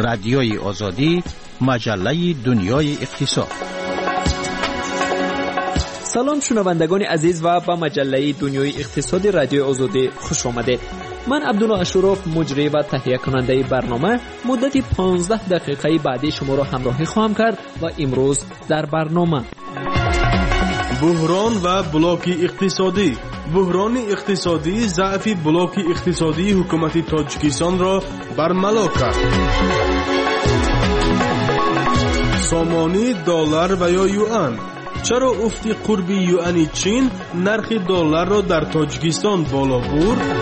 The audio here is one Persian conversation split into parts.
رادیوی آزادی، مجله دنیای اقتصاد. سلام شنوندگان عزیز و به مجله دنیای اقتصاد رادیوی آزادی خوش آمدید. من عبدالله اشرف مجری و تهیه کننده برنامه مدت 15 دقیقه بعدی شما را همراهی خواهم کرد و امروز در برنامه بحران و بلاک اقتصادی. بحران اقتصادی ضعف بلاک اقتصادی حکومت تاجیکستان را برملا کرد. سامانه دلار و یا یوان. چرا افت قرب یوان چین نرخ دلار را در تاجیکستان بالا برد؟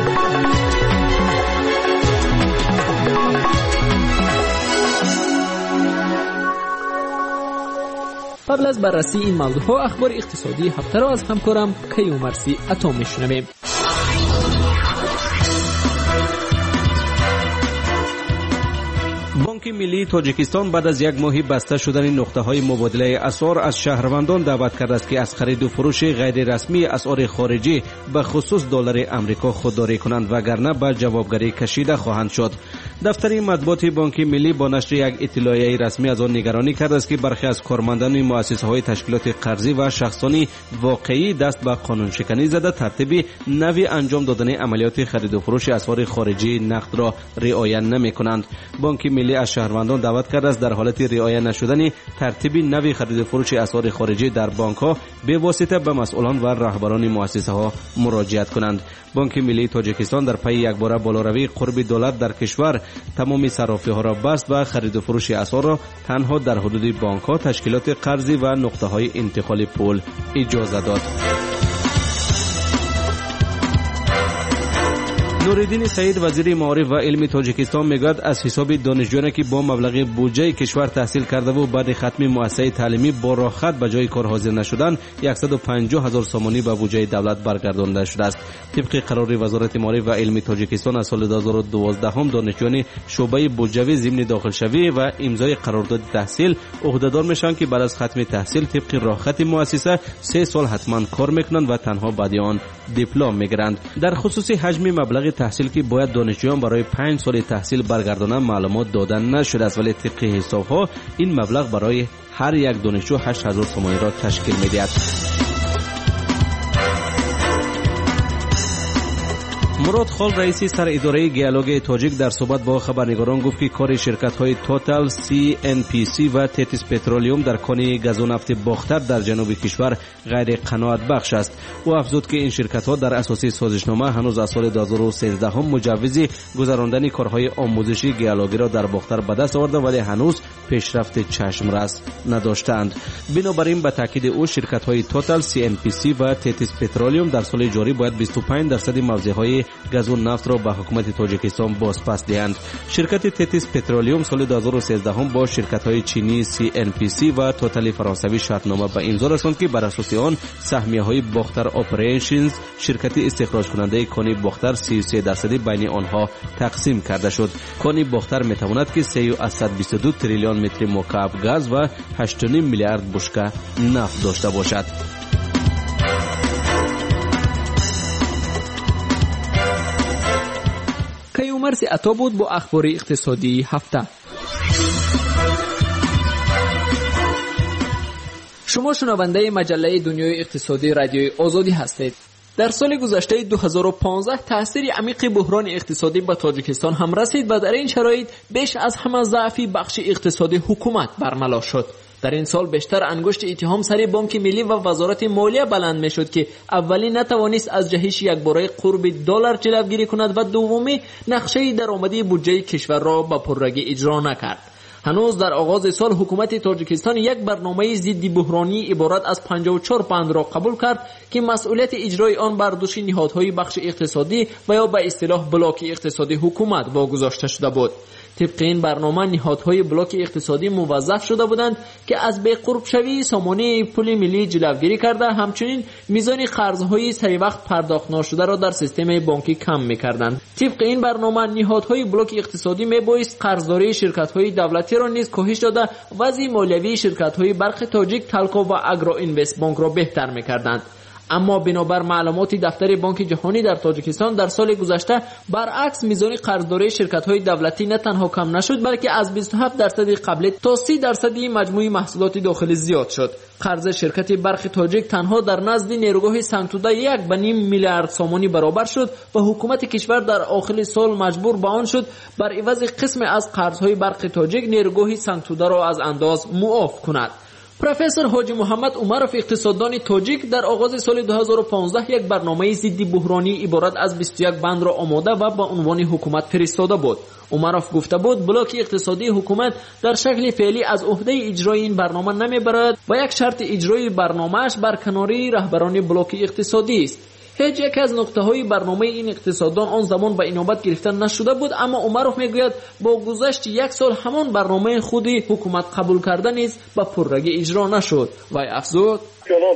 قبل از بررسی این موضوعها اخبار اقتصادی هفته را از همکارم کیومرثی عطا میشنویم. بانک ملی تاجیکستان بعد از یک ماه بسته شدن نقطه‌های مبادله اسعار از شهروندان دعوت کرده است که از خرید و فروش غیر رسمی اسعار خارجی به خصوص دلار آمریکا خودداری کنند وگرنه به جوابگری کشیده خواهند شد. دفتر مطبوعات بانک ملی با نشر یک اطلاعیه رسمی از آن نگرانی کرده است که برخی از کارمندان مؤسسه‌های تشکیلات قرضی و شخصانی واقعی دست به قانون شکنی زده ترتیب نوی انجام دادن عملیات خرید و فروش اسعار خارجی نقد را رعایت نمی‌کنند. بانک ملی از شهروندان دعوت کرده است در حالت رعایت نشدن ترتیب نوی خرید و فروش اسعار خارجی در بانک‌ها به واسطه به مسئولان و رهبران مؤسسه‌ها مراجعت کنند. بانک ملی تاجیکستان در پی یک بار بالاروی قرب دلار در کشور تمام صرافی‌ها را بست و خرید و فروش اسعار را تنها در حدود بانک‌ها، تشکیلات قرضی و نقطه‌های انتقال پول اجازه داد. نوردین سعید وزیر معارف و علم تاجیکستان میگوید از حساب دانشجویانی که با مبلغ بودجه کشور تحصیل کرده و بعد ختم مؤسسه تعلیمی با راحت به جای کار حاضر نشدند 150,000 سامانی به بودجه دولت برگردانده شده است. طبق قرار وزارت معارف و علم تاجیکستان از سال 2012 هم دانشجویان شعبه بودجوی ضمن داخلشوی و امضای قرارداد تحصیل عهدهدار میشن که بعد از ختم تحصیل طبق راحت مؤسسه 3 سال حتما کار میکنند و تنها بعد آن دیپلم میگیرند. در خصوص حجم مبلغ تحصیل که باید دانشجویان برای 5 سال تحصیل برگردانند معلومات دادن نشده است، ولی طبق حساب‌ها این مبلغ برای هر یک دانشجو 8,000 سامانی را تشکیل می‌دهد. مراد خال رئیس سر اداره گیالوگ تاجیک در صحبت با خبرنگاران گفت که کار شرکت‌های توتال، CNPC و تتیس پترولیوم در کان گاز و نفت باختر در جنوب کشور غیر قناعت بخش است. او افزود که این شرکت‌ها در اساس سازشنامه هنوز از سال 2013 هم مجوز گذراندن کارهای آموزشی گیالوگی را در باختر به دست آورده ولی هنوز پیشرفت چشمرس نداشتند. بنابراین به تاکید او شرکت‌های توتال، CNPC و تتیس پترولیوم در سال جاری باید 25% موضع‌های گاز و نفت را به حکومت تاجیکستان بازپس دهند. شرکت تتیس پترولیوم سال 2013 هم با شرکت‌های چینی CNPC و توتال فرانسوی شرطنامه به امضا رساند که بر اساس آن سهمیه‌های باختر اپریشنز شرکت استخراج کننده کان باختر 33% بین آنها تقسیم کرده شد. کان باختر می‌تواند که 322 تریلیون متر مکعب گاز و 8.5 میلیارد بشکه نفت داشته باشد. کیومرثی عطا بود با اخبار اقتصادی هفته. شما شنونده مجله دنیای اقتصادی رادیوی آزادی هستید. در سال گذشته 2015 تاثیر عمیق بحران اقتصادی به تاجیکستان هم رسید و در این شرایط بیش از همه ضعف بخش اقتصادی حکومت برملا شد. در این سال بیشتر انگشت اتهام سر بانک ملی و وزارت مالیه بلند می شد که اولی نتوانست از جهش یکباره قرب دلار جلوگیری کند و دومی نقشه درآمدی بودجه کشور را به پررگی اجرا نکرد. هنوز در آغاز سال حکومت تاجیکستان یک برنامه ضد بحرانی عبارت از 54 بند را قبول کرد که مسئولیت اجرای آن بر دوش نهادهای بخش اقتصادی و یا به اصطلاح بلاک اقتصادی حکومت واگذاشته شده بود. طبق این برنامه نهادهای بلاک اقتصادی موظف شده بودند که از بی قرب شوی سامانه پول ملی جلوگیری کرده، همچنین میزان قرضهای سری وقت پرداخت نشده را در سیستم بانکی کم می‌کردند. طبق این برنامه نهادهای بلاک اقتصادی میبایست قرضداری شرکت‌های دولتی را نیز کاهش داده وضع مالیوی شرکت‌های برق تاجیک، تلکو و اگرو اینوست بانک را بهتر می‌کردند. اما بنابر معلومات دفتر بانک جهانی در تاجیکستان در سال گذشته برعکس میزان قرضداری شرکت‌های دولتی نه تنها کم نشد بلکه از 27% قبل تا 30% مجموع محصولات داخلی زیاد شد. قرض شرکت برق تاجیک تنها در نزد نیروگاه سنگ‌توده 1.5 میلیارد سومانی برابر شد و حکومت کشور در آخر سال مجبور به آن شد بر عوض قسم از قرض‌های برق تاجیک نیروگاه سنگ‌توده را از انداز معاف کند. پروفسور حاجی محمد عمرов اقتصاددان تاجیک در آغاز سال 2015 یک برنامه ضد بحرانی عبارت از 21 بند را آماده و با عنوان حکومت فرستاده بود. عمرов گفته بود بلاک اقتصادی حکومت در شکل فعلی از عهده اجرای این برنامه نمیبرد و یک شرط اجرای برنامه‌اش برکناری رهبران بلاک اقتصادی است. هیچ یک از نقطه‌های برنامه این اقتصاددان آن زمان به اینابت گرفته نشده بود، اما عمرов میگوید با گذشت یک سال همان برنامه خودی حکومت قبول کرده نیز به پررگی اجرا نشد. وی افزود جناب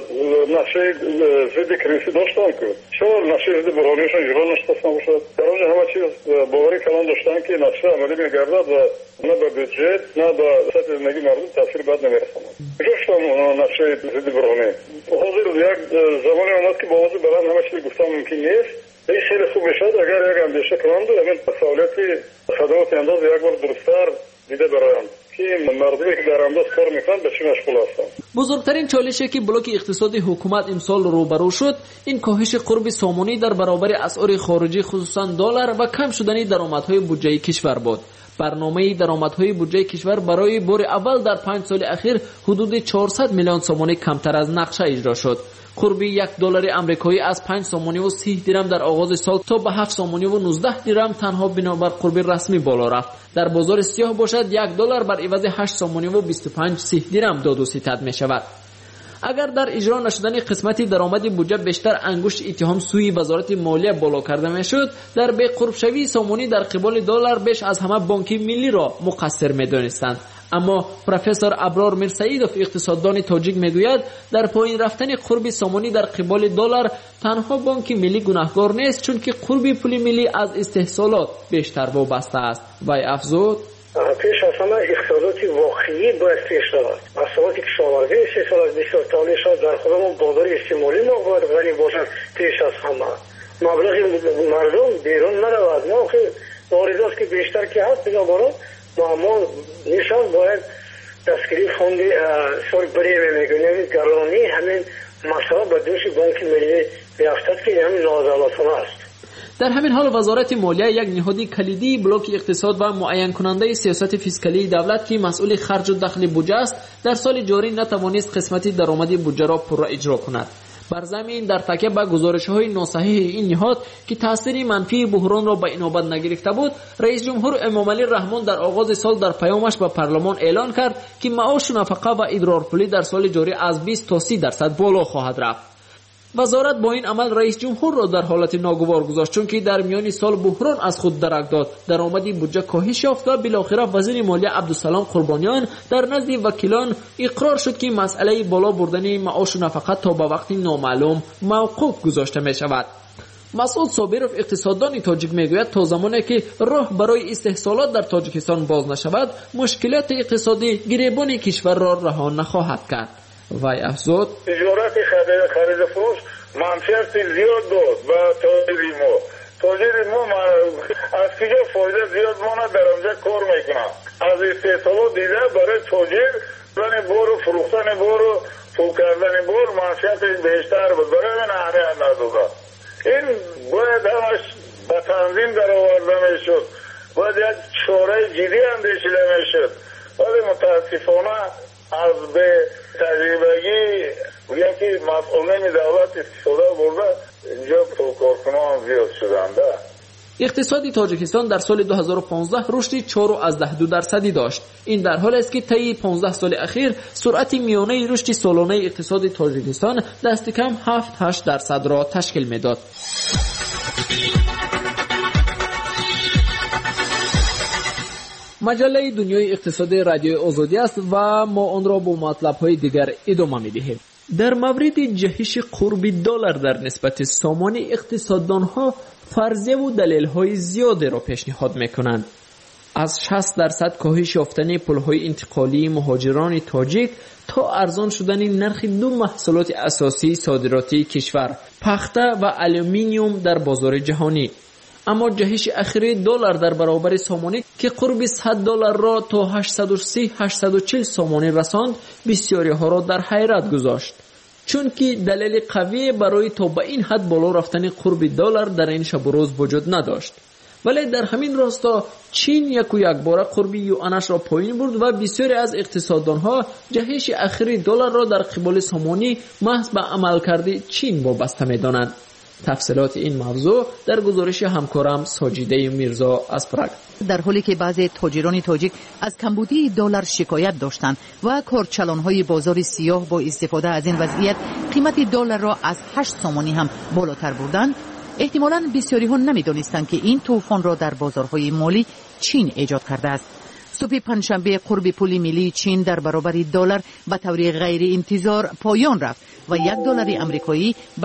نقشه ضد کریزی داشتن که چرا نقشه ضد بحرانیشان اجرا نشده باشد؟ در آنجا همه چیز باوری کلان داشتن که نقشه عملی میگردد و نه به بودجه نه به سطح زندگی مردم تاثیر بد نمیرساند. جوشتم نقشه ضد بحرانی حاضر یک زمانی اومد که با آواز بلند همه چیز گفتن ممکن نیست. این خیلی خوب میشد اگر یک اندیشه کنند و همین فعالیتی خدمات انداز یک بار درست‌تر دیده برایند که مردمی که در انداز کار میکنند به چی مشغول هستند. بزرگترین چالشی که بلاک اقتصادی حکومت امسال روبرو شد این کاهش قرب سامانی در برابر اسعار خارجی خصوصا دلار و کم شدن درآمدهای بودجه کشور بود. برنامه درآمدهای بودجه کشور برای بار اول در 5 سال اخیر حدود 400 میلیون سومانی کمتر از نقشه اجرا شد. قرب $1 آمریکایی از 5 سومانی و 30 درم در آغاز سال تا به 7 سومانی و 19 درم تنها بنابر قرب رسمی بالا رفت. در بازار سیاه باشد $1 بر عوض 8 سومانی و 25 درم داد و ستد می شود. اگر در اجرا نشدن قسمتی درآمد بودجه بیشتر انگشت اتهام سوی وزارت مالیه بالا کرده میشد، در بی قرب شوی سومانی در قبال دلار بیش از همه بانک ملی را مقصر می‌دانستند. اما پروفسور ابرار میرسعیدوف اقتصاددان تاجیک میگوید در پایین رفتن قرب سومانی در قبال دلار تنها بانک ملی گناهکار نیست، چون که قرب پول ملی از استحصالات بیشتر وابسته است. و افزود پیش از همه اقتصادات واقعی باید پیش رود. اقتصادات کشاورزی استحصالات بسیار تالیشات در خودمون بازار استعمالی ما باید غنی باشند. پیش از همه مبلغ مردم بیرون نرود. ما که واردات که بیشتر که هست بنابراین ما نشان باید دستگیری فوند سال بریمه میگونیم گرانی همین مسئله به دوش بانک ملی بیافتد که همین نازالاتانه است. در همین حال وزارت مالیه یک نهاد کلیدی بلاک اقتصاد و معین کننده سیاست فیسکالی دولت که مسئول خرج و دخل بودجه است در سال جاری نتوانست قسمتی درآمد بودجه را پورا اجرا کند. بر زمین در تکیه به گزارش‌های ناصحیح این نهاد که تأثیر منفی بحران را به اینابت نگرفته بود، رئیس جمهور امامعلی رحمان در آغاز سال در پیامش به پارلمان اعلان کرد که معاش و نفقه و ادرارپولی در سال جاری از 20 تا 30% بالا خواهد رفت. وزارت با این عمل رئیس جمهور را در حالت ناگوار گذاشت، چون که در میان سال بحران از خود درک داد. درآمد بودجه کاهش یافت و بالاخره وزیر مالیه عبدالسلام قربانیان در نزد وکیلان اقرار شد که مسئله بالا بردن معاش و نفقه تا به وقتی نامعلوم موقوف گذاشته می شود. مسعود صابرов اقتصاددان تاجیک میگوید تا زمانی که راه برای استحصالات در تاجیکستان باز نشود مشکلات اقتصادی گریبان کشور را رها نخواهد کرد. وی افزود تجارت خرید فروش منفعت زیاد داد و تاجر ما از کجا فایده زیاد ماند در آنجا کار میکنم. از استحصالات دیده برای تاجر زن بار و فروختن بار و پول کردن بار منفعت بیشتر بود. برای من اهمیت نداده. این باید همش به تنظیم در آورده میشد، باید یک چاره جدی اندیشیده میشد، ولی متاسفانه از به تجربگی یکی مسئولین دولت استفاده برده اینجا کارکنان زیاد شدنده. اقتصاد تاجیکستان در سال 2015 رشد 4.2% داشت. این در حالی است که طی 15 سال اخیر سرعت میانه رشد سالانه اقتصاد تاجیکستان دست کم 7-8% را تشکیل میداد. مجله دنیای اقتصاد رادیوی آزادی است و ما آن را با مطلب‌های دیگر ادامه می‌دهیم. در مورد جهش قرب دلار در نسبت سامانی اقتصاددان‌ها فرضیه و دلیل‌های زیادی را پیشنهاد می‌کنند. از 60% کاهش یافتن پول‌های انتقالی مهاجران تاجیک تا ارزان شدن نرخ دو محصولات اساسی صادراتی کشور، پخته و آلومینیوم در بازار جهانی. اما جهش اخیر دلار در برابر سامانه که قرب $100 را تا 830-840 سامانه رساند، بسیاری ها را در حیرت گذاشت، چون که دلیل قوی برای تا به این حد بالا رفتن قرب دلار در این شب و روز وجود نداشت. ولی در همین راستا چین یک بار قرب یوانش را پایین برد و بسیاری از اقتصاددانها جهش اخیر دلار را در قبال سامانی محض به عملکرد چین وابسته می‌دانند. تفصیلات این موضوع در گزارش همکارم ساجیده میرزا از پراگ. در حالی که بعضی تاجران تاجیک از کمبودی دلار شکایت داشتند و کارچلان‌های بازار سیاه با استفاده از این وضعیت قیمت دلار را از 8 سامانی هم بالاتر بردند، احتمالاً بسیاری ها نمی‌دانستند که این طوفان را در بازارهای مالی چین ایجاد کرده است. صبح پنجشنبه قرب پول ملی چین در برابر دلار به طور غیر انتظار پایان رفت و $1 آمریکایی به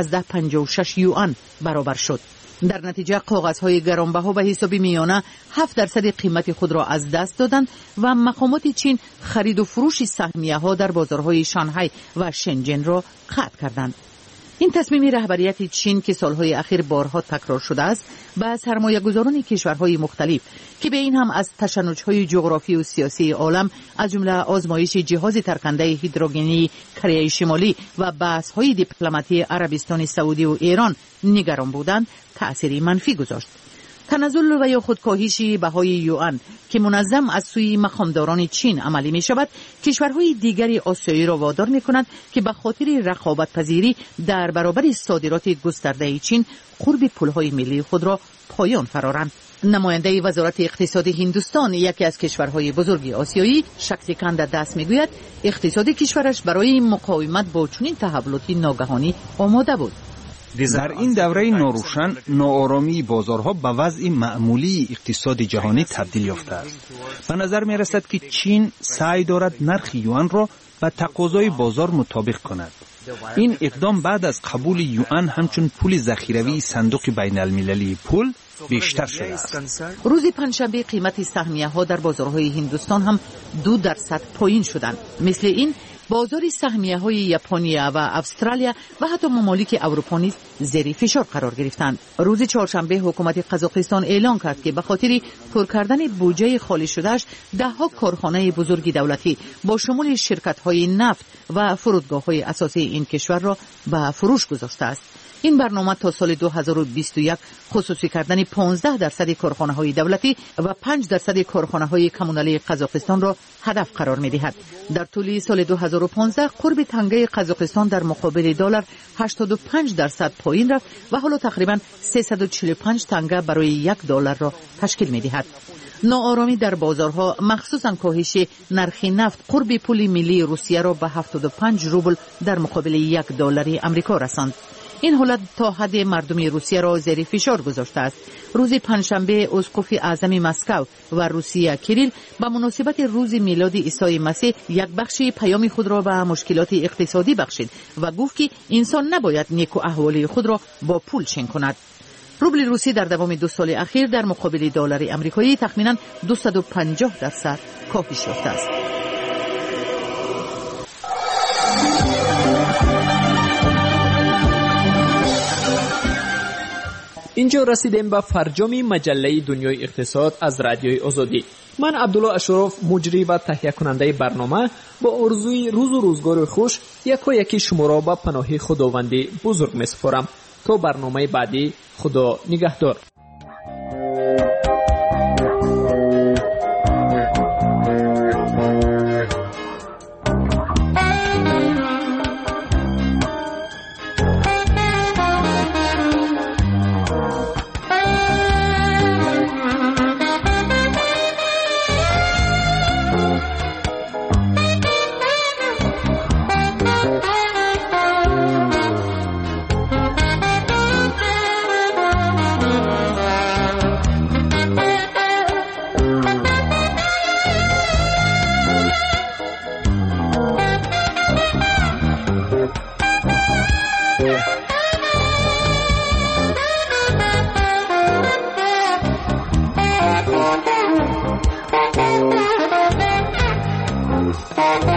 6.56 یوان برابر شد. در نتیجه کاغذهای گرانبها به حساب میانه 7% قیمت خود را از دست دادند و مقامات چین خرید و فروش سهمیه‌ها در بازارهای شانگهای و شنجن را قطع کردند. این تصمیم رهبریت چین که سالهای اخیر بارها تکرار شده است، به سرمایه‌گذاران کشورهای مختلف که به این هم از تشنج‌های جغرافی و سیاسی عالم از جمله آزمایش جهاز ترکنده هیدروژنی کره شمالی و بحث‌های دیپلماتی عربستان سعودی و ایران نگران بودند، تأثیری منفی گذاشت. تنزل و یا خودکاهش بهای یوان که منظم از سوی مقامداران چین عملی می شود، کشورهای دیگری آسیایی را وادار می کند که به خاطر رقابت پذیری در برابر صادرات گسترده چین قرب پولهای ملی خود را پایان فرارند. نماینده وزارت اقتصاد هندوستان، یکی از کشورهای بزرگ آسیایی، شکسکند دست می گوید اقتصاد کشورش برای مقاومت با چنین تحولاتی ناگهانی آماده بود. در این دوره ناروشن، ناآرامی بازارها به وضع معمولی اقتصاد جهانی تبدیل یافته است. به نظر می رسد که چین سعی دارد نرخ یوان را به تقاضای بازار مطابق کند. این اقدام بعد از قبول یوان همچون پول ذخیروی صندوق بین المللی پول بیشتر شده است. روز پنجشنبه قیمت سهمیه‌ها در بازارهای هندوستان هم 2% پایین شدند. مثل این بازار سهمیه‌های ژاپنیا و استرالیا و حتی ممالک اروپا نیز زیر فشار قرار گرفتند. روز چهارشنبه حکومت قزاقستان اعلام کرد که به خاطر پر کردن بودجه خالی شدهش 10 کارخانه بزرگ دولتی با شمول شرکت‌های نفت و فرودگاه‌های اساسی این کشور را به فروش گذاشته است. این برنامه تا سال 2021 خصوصی کردن 15% کارخانه‌های دولتی و 5% کارخانه‌های کمونالی قزاقستان را هدف قرار می‌دهد. در طول سال 2015 قرب تنگه قزاقستان در مقابل دلار 85% پایین رفت و حالا تقریباً 345 تنگه برای $1 را تشکیل می‌دهد. ناآرامی در بازارها، مخصوصاً کاهش نرخ نفت قرب پول ملی روسیه را به 75 روبل در مقابل $1 آمریکا رساند. این حالت تا حد مردم روسیه را زیر فشار گذاشته است. روز پنجشنبه اسقف اعظم مسکو و روسیه کریل به مناسبت روز میلاد عیسی مسیح یک بخش پیام خود را به مشکلات اقتصادی بخشید و گفت که انسان نباید نیک و احوالی خود را با پول چین کند. روبل روسی در دوام 2 سال اخیر در مقابل دلار آمریکایی تخمیناً 250% کاهش یافته است. اینجا رسیدیم به فرجام مجله دنیای اقتصاد از رادیوی آزادی. من عبدالله اشرف، مجری و تهیه کننده برنامه، با آرزوی روز و روزگار خوش یکی شما را به پناه خداوند بزرگ می‌سپارم. تا برنامه بعدی، خدا نگهدار. Thank you. Thank you.